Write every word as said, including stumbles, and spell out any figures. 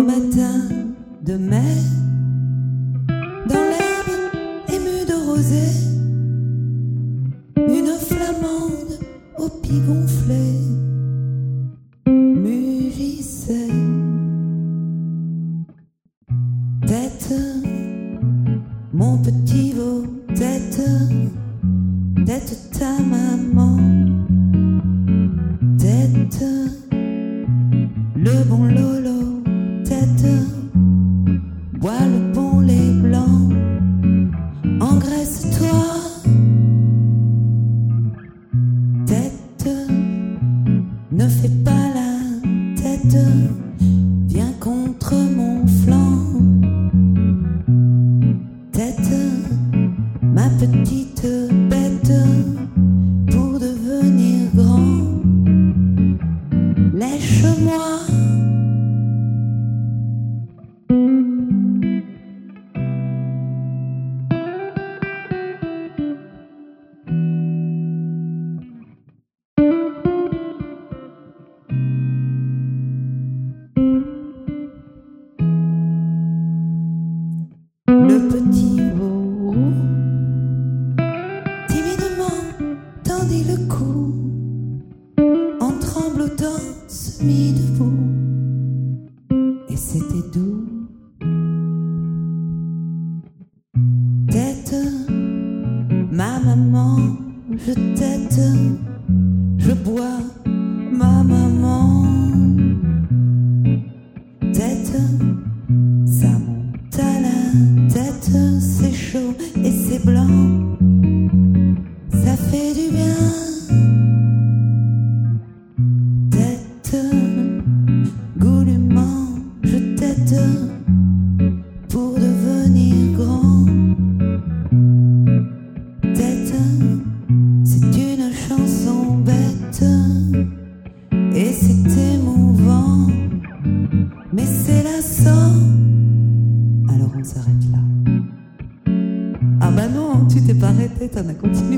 matin de mai, dans l'herbe émue de rosée, une flamande au pied gonflé mugissait. Tête, mon petit veau, tête, tête ta maman, tête, le bon Lolo, tête, bois le bon lait blanc, engraisse-toi, tête, ne fais pas la tête, viens contre mon flanc, tête, ma petite bête, pour devenir grand, lèche-moi. Le petit veau timidement tendit le cou, en tremblotant se mit debout, et c'était doux. Tête, ma maman, je tête, je bois ma maman, tête, ça monte à la tête, c'est chaud et c'est blanc, ça fait du bien. Tête, goulûment, je tête, pour devenir grand. Tête, c'est une chanson bête, et c'est émouvant, mais c'est lassant. Alors on s'arrête là. Ah bah non, tu t'es pas arrêté, t'en as continué.